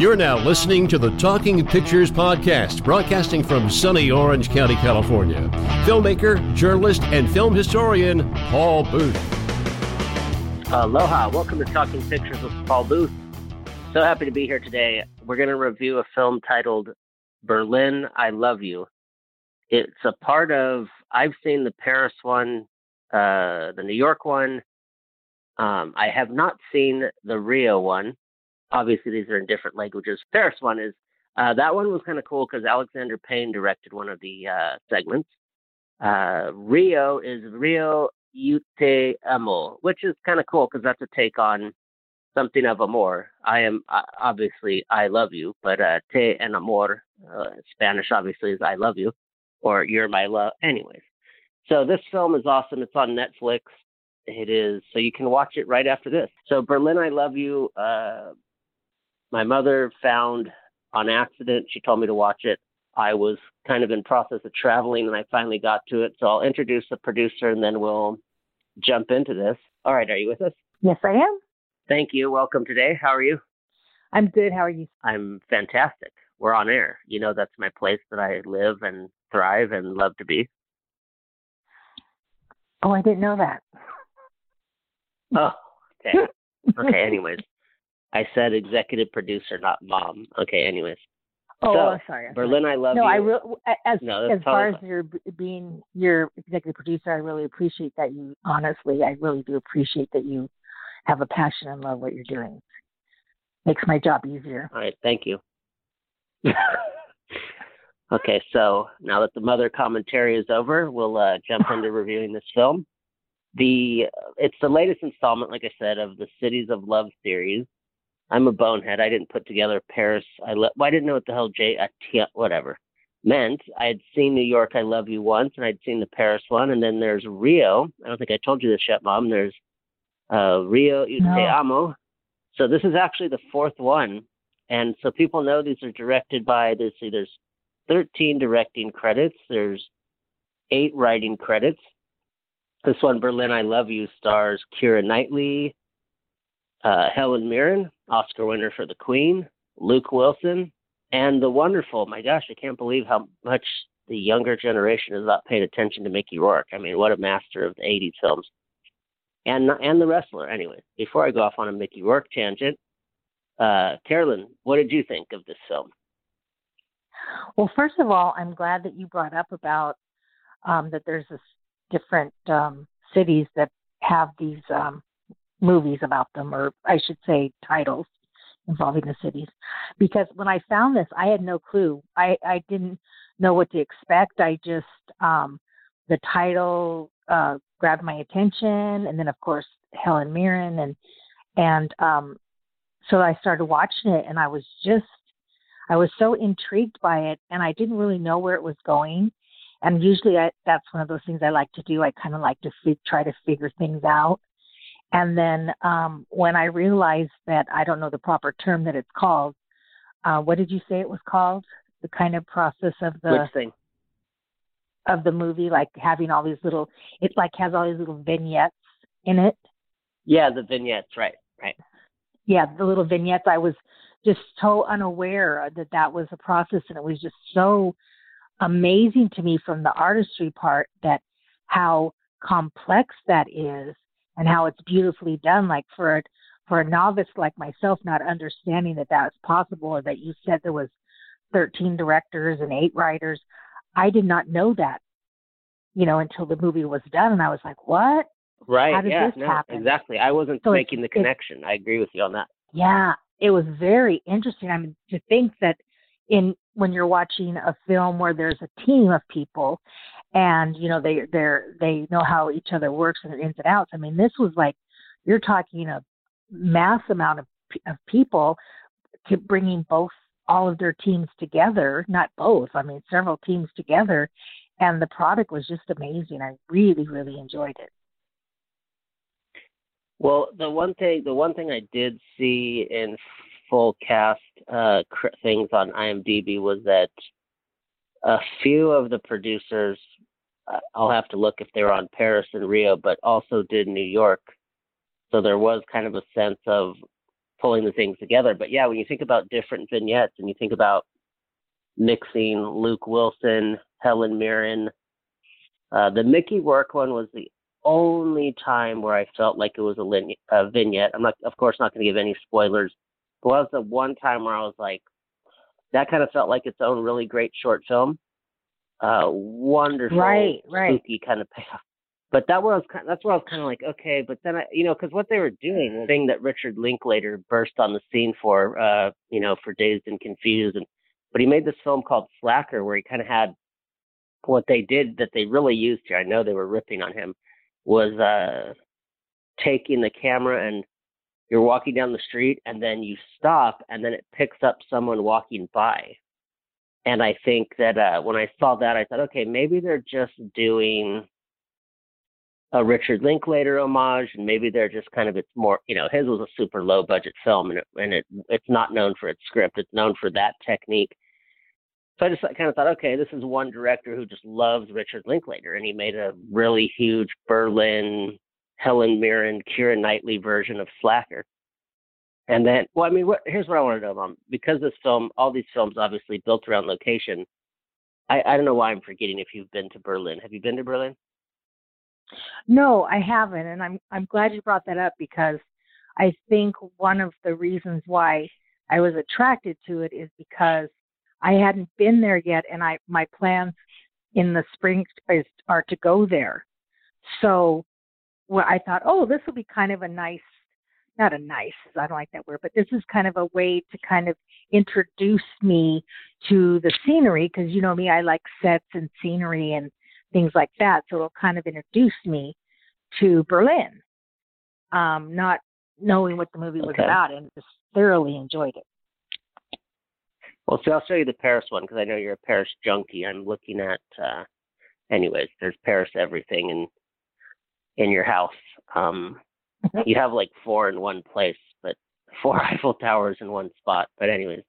You're now listening to the Talking Pictures podcast, broadcasting from sunny Orange County, California. Filmmaker, journalist, and film historian Paul Booth. Aloha. Welcome to Talking Pictures with Paul Booth. So happy to be here today. We're going to review a film titled Berlin, I Love You. It's a part of, I've seen the Paris one, the New York one. I have not seen the Rio one. Obviously, these are in different languages. Paris one is, that one was kind of cool because Alexander Payne directed one of the segments. Rio is Rio Eu Te Amo, which is kind of cool because that's a take on something of amor. Obviously, I love you, but te en amor, Spanish obviously is I love you, or you're my love. Anyways, so this film is awesome. It's on Netflix. It is, so you can watch it right after this. So Berlin, I Love You, my mother found on accident. She told me to watch it. I was kind of in process of traveling, and I finally got to it. So I'll introduce the producer, and then we'll jump into this. All right, are you with us? Yes, I am. Thank you. Welcome today. How are you? I'm good. How are you? I'm fantastic. We're on air. You know, that's my place that I live and thrive and love to be. Oh, I didn't know that. Oh, okay. Okay, anyways. I said executive producer, not mom. Okay, anyways. Oh, so, sorry. Berlin, I love you. As far as your being your executive producer, I really appreciate that you, honestly, I really do appreciate that you have a passion and love what you're doing. Makes my job easier. All right, thank you. Okay, so now that the mother commentary is over, we'll jump into reviewing this film. It's the latest installment, like I said, of the Cities of Love series. I'm a bonehead. I didn't put together Paris. I didn't know what the hell whatever meant. I had seen New York, I Love You once, and I'd seen the Paris one, and then there's Rio. I don't think I told you this yet, Mom. There's Rio Eu Te Amo. So this is actually the fourth one, and so people know these are directed by there's 13 directing credits. There's 8 writing credits. This one, Berlin, I Love You, stars Keira Knightley, Helen Mirren, Oscar winner for The Queen, Luke Wilson, and the wonderful, my gosh, I can't believe how much the younger generation has not paid attention to Mickey Rourke. I mean, what a master of the 80s films. And the wrestler. Anyway, before I go off on a Mickey Rourke tangent, Carolyn, what did you think of this film? Well, first of all, I'm glad that you brought up about that there's this different cities that have these movies about them, or I should say titles involving the cities. Because when I found this, I had no clue. I didn't know what to expect. I just, the title grabbed my attention, and then of course Helen Mirren, and so I started watching it, and I was so intrigued by it, and I didn't really know where it was going. And usually that's one of those things I like to do. I kind of like to try to figure things out. And then when I realized that I don't know the proper term that it's called, what did you say it was called? The kind of process of Which thing? Of the movie, like having all these little, it like has all these little vignettes in it. Yeah, the vignettes, right. Yeah, the little vignettes. I was just so unaware that was a process, and it was just so amazing to me from the artistry part that how complex that is and how it's beautifully done. Like for a novice like myself, not understanding that that's possible, or that you said there was 13 directors and 8 writers. I did not know that, until the movie was done, and I was like, what? Right. How did this happen? Exactly. I wasn't making the connection. I agree with you on that. Yeah, it was very interesting. I mean, to think that when you're watching a film where there's a team of people, and they know how each other works and their ins and outs. I mean, this was like you're talking a mass amount of people bringing all of their teams together. Not both. I mean, several teams together, and the product was just amazing. I really, really enjoyed it. Well, the one thing I did see in full cast things on IMDb was that a few of the producers, I'll have to look if they were on Paris and Rio, but also did New York. So there was kind of a sense of pulling the things together. But yeah, when you think about different vignettes and you think about mixing Luke Wilson, Helen Mirren, the Mickey Rourke one was the only time where I felt like it was a vignette. I'm not, of course, not going to give any spoilers. But that was the one time where I was like, that kind of felt like its own really great short film. Wonderful, spooky kind of payoff. But that's where I was kind of like, okay. But then because what they were doing, the thing that Richard Linklater burst on the scene for, for Dazed and Confused, but he made this film called Slacker, where he kind of had what they did that they really used here. I know they were ripping on him. Was taking the camera and you're walking down the street and then you stop and then it picks up someone walking by. And I think that when I saw that, I thought, okay, maybe they're just doing a Richard Linklater homage, and maybe they're just kind of, it's more, his was a super low budget film, and it's not known for its script. It's known for that technique. So I just kind of thought, okay, this is one director who just loves Richard Linklater, and he made a really huge Berlin, Helen Mirren, Keira Knightley version of Slacker. And then, here's what I want to know, Mom. Because this film, all these films obviously built around location, I don't know why I'm forgetting if you've been to Berlin. Have you been to Berlin? No, I haven't, and I'm glad you brought that up, because I think one of the reasons why I was attracted to it is because I hadn't been there yet, and my plans in the spring are to go there. So I thought, this will be kind of I don't like that word, but this is kind of a way to kind of introduce me to the scenery, because you know me, I like sets and scenery and things like that. So it'll kind of introduce me to Berlin, not knowing what the movie was about, and just thoroughly enjoyed it. Well, so I'll show you the Paris one, because I know you're a Paris junkie. I'm looking at, there's Paris everything in your house. You have like 4 in one place, but 4 Eiffel Towers in one spot. But anyways,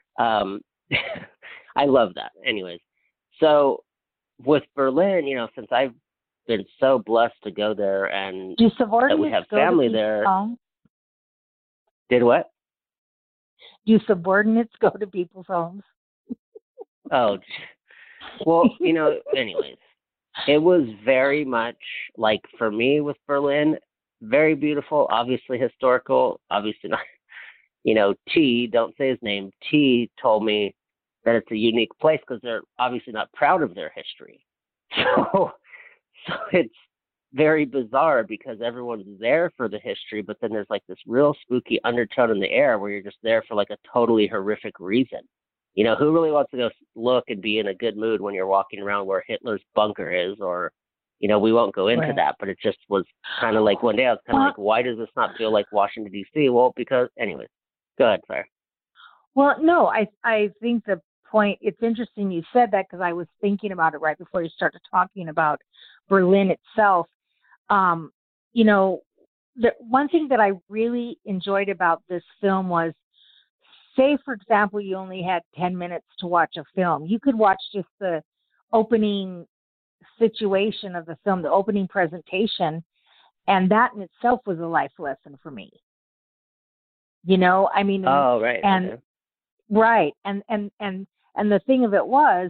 I love that. Anyways, so with Berlin, since I've been so blessed to go there and that we have family there. Did what? Do subordinates go to people's homes? Oh, well, anyways, it was very much like, for me with Berlin, very beautiful, obviously historical, obviously not, T, don't say his name, T told me that it's a unique place because they're obviously not proud of their history. So it's very bizarre because everyone's there for the history, but then there's like this real spooky undertone in the air where you're just there for like a totally horrific reason. Who really wants to go look and be in a good mood when you're walking around where Hitler's bunker is? Or, we won't go into that, but it just was kind of like one day I was kind of like, why does this not feel like Washington, D.C.? Well, because, anyways, go ahead, Claire. Well, no, I think the point, it's interesting you said that, because I was thinking about it right before you started talking about Berlin itself. The one thing that I really enjoyed about this film was, say, for example, you only had 10 minutes to watch a film. You could watch just the opening situation of the film, the opening presentation, and that in itself was a life lesson for me. Oh, right. And okay. Right. And the thing of it was,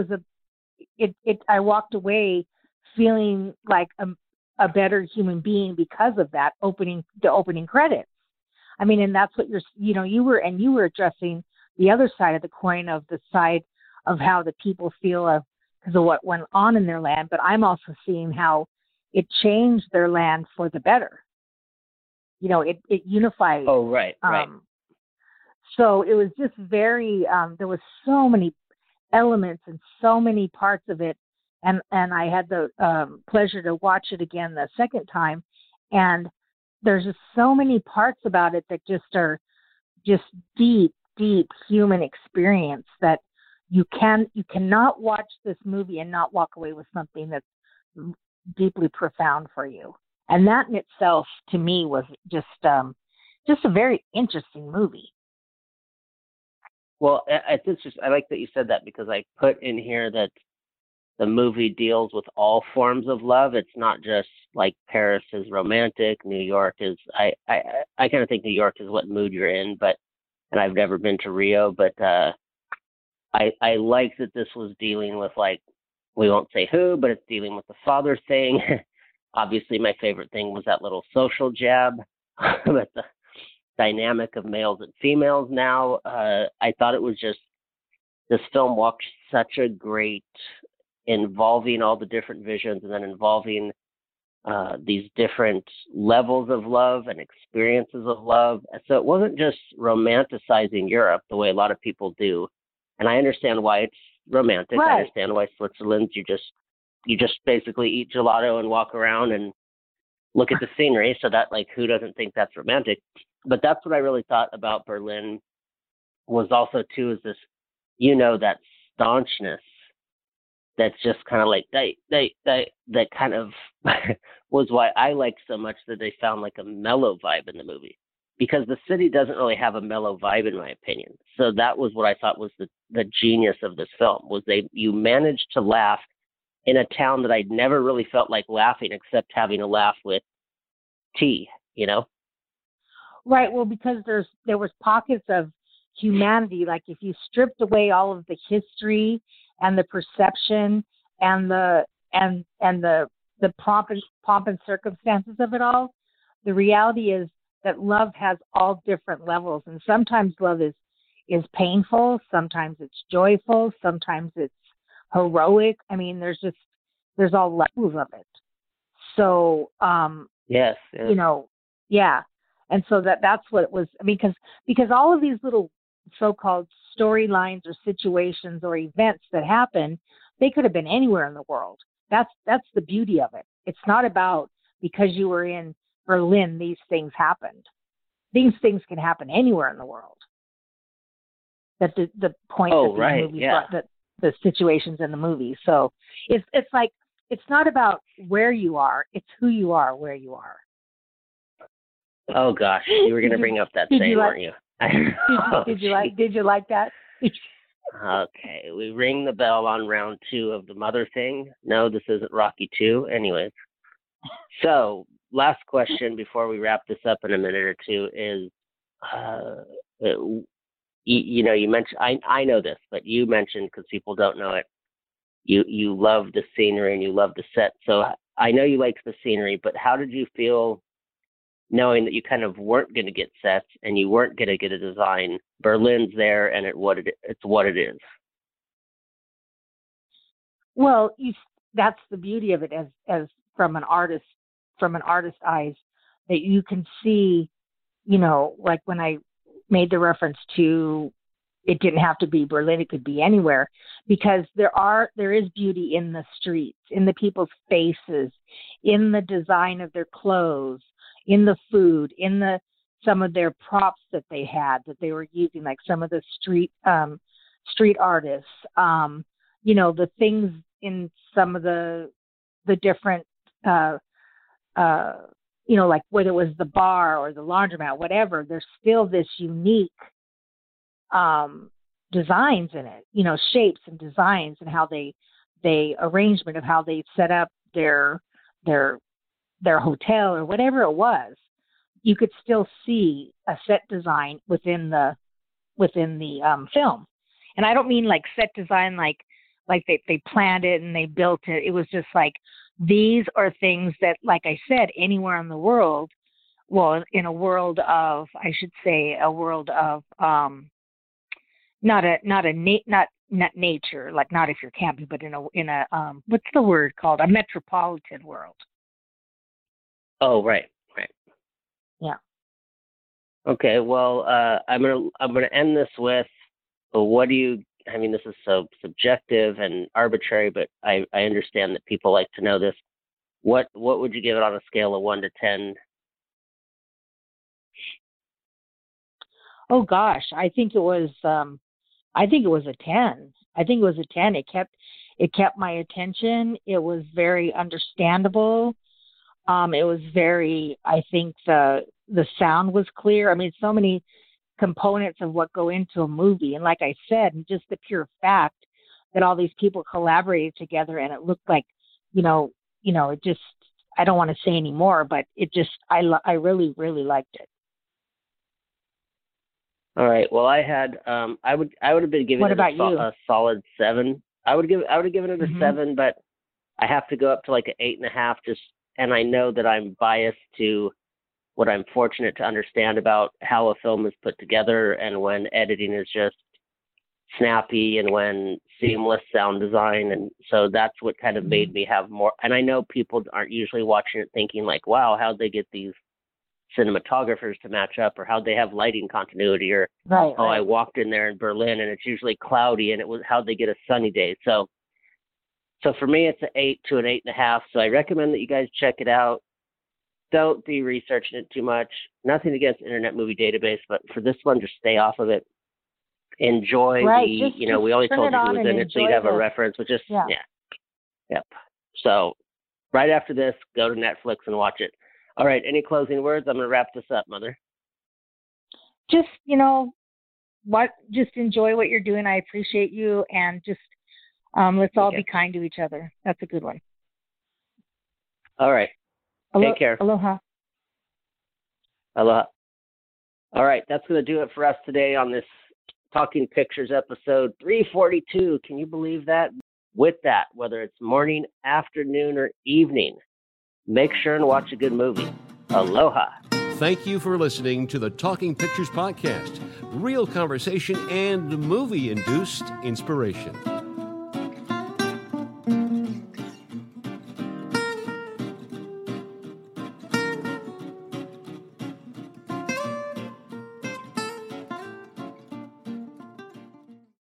I walked away feeling like a better human being because of that the opening credits. And that's what you were addressing the other side of the coin, of the side of how the people feel because of what went on in their land. But I'm also seeing how it changed their land for the better. It unified. Oh, right. So it was just very, there was so many elements and so many parts of it. And I had the pleasure to watch it again the second time. And there's just so many parts about it that just are just deep, deep human experience that you cannot watch this movie and not walk away with something that's deeply profound for you. And that in itself, to me, was just a very interesting movie. Well, I like that you said that, because I put in here that the movie deals with all forms of love. It's not just like Paris is romantic, New York is. I kind of think New York is what mood you're in, but and I've never been to Rio, but I like that this was dealing with, like, we won't say who, but it's dealing with the father thing. Obviously, my favorite thing was that little social jab with the dynamic of males and females now. I thought it was just, this film walked such a great, involving all the different visions and then involving these different levels of love and experiences of love. So it wasn't just romanticizing Europe the way a lot of people do. And I understand why it's romantic. Right. I understand why Switzerland's you just basically eat gelato and walk around and look at the scenery. So that, like, who doesn't think that's romantic? But that's what I really thought about Berlin was also too, is this, that staunchness that's just kind of like that kind of was why I liked so much that they found like a mellow vibe in the movie, because the city doesn't really have a mellow vibe in my opinion. So that was what I thought was the genius of this film, was you managed to laugh in a town that I'd never really felt like laughing except having a laugh with tea, Right. Well, because there was pockets of humanity. Like if you stripped away all of the history and the perception and the pomp and circumstances of it all, the reality is that love has all different levels, and sometimes love is painful, sometimes it's joyful, sometimes it's heroic. I mean, there's all levels of it. So yes. Yeah. And so that's what it was. I mean, because all of these little so-called storylines or situations or events that happen, they could have been anywhere in the world. That's the beauty of it. It's not about because you were in Berlin, these things happened. These things can happen anywhere in the world. That's the point that these movies brought, that the situations in the movie. So it's like, it's not about where you are, it's who you are where you are. Oh gosh, you were going to bring up that saying, weren't you? Did you like that? Okay, we ring the bell on round 2 of the mother thing. No, this isn't Rocky 2. Anyways, so last question before we wrap this up in a minute or two is, you mentioned, I know this, but you mentioned, because people don't know it, you love the scenery and you love the set. So I know you like the scenery, but how did you feel knowing that you kind of weren't going to get sets and you weren't going to get a design? Berlin's there, and it's what it is. Well, that's the beauty of it, as from an artist's eyes, that you can see, like when I made the reference to, it didn't have to be Berlin, it could be anywhere, because there is beauty in the streets, in the people's faces, in the design of their clothes, in the food, in some of their props that they had, that they were using, like some of the street artists, the things in some of the different, like whether it was the bar or the laundromat, whatever, there's still this unique designs in it, shapes and designs, and how they arrangement of how they set up their hotel or whatever it was. You could still see a set design within the film. And I don't mean like set design like they planned it and they built it. It was just like, these are things that, like I said, anywhere in the world, well, in a world of, I should say, a world of not nature, like not if you're camping, but in a what's the word called? A metropolitan world. Oh, right. Yeah. Okay. Well, I'm gonna end this with, what do you? I mean, this is so subjective and arbitrary, but I understand that people like to know this. What would you give it on a scale of 1 to 10? Oh gosh, I think it was a 10. I think it was a 10. It kept my attention. It was very understandable. It was very, I think the sound was clear. I mean, so many components of what go into a movie. And like I said, just the pure fact that all these people collaborated together, and it looked like, it just, I don't want to say any more, but it just, I really, really liked it. All right. Well, I had, I would have been giving it a solid 7. I would have given it a 7, but I have to go up to like an 8.5. And I know that I'm biased to what I'm fortunate to understand about how a film is put together, and when editing is just snappy, and when seamless sound design. And so that's what kind of made me have more. And I know people aren't usually watching it thinking like, wow, how'd they get these cinematographers to match up, or how'd they have lighting continuity, or I walked in there in Berlin and it's usually cloudy, and it was how'd they get a sunny day. So for me, it's an 8 to an 8.5. So I recommend that you guys check it out. Don't be researching it too much. Nothing against Internet Movie Database, but for this one, just stay off of it. Enjoy we always told you who was in it, so you'd have a reference, which is, Yep. So right after this, go to Netflix and watch it. All right. Any closing words? I'm going to wrap this up, Mother. Just, just enjoy what you're doing. I appreciate you. And just, let's all be kind to each other. That's a good one. All right. Take care. Aloha. Aloha. All right. That's going to do it for us today on this Talking Pictures episode 342. Can you believe that? With that, whether it's morning, afternoon, or evening, make sure and watch a good movie. Aloha. Thank you for listening to the Talking Pictures podcast. Real conversation and movie-induced inspiration.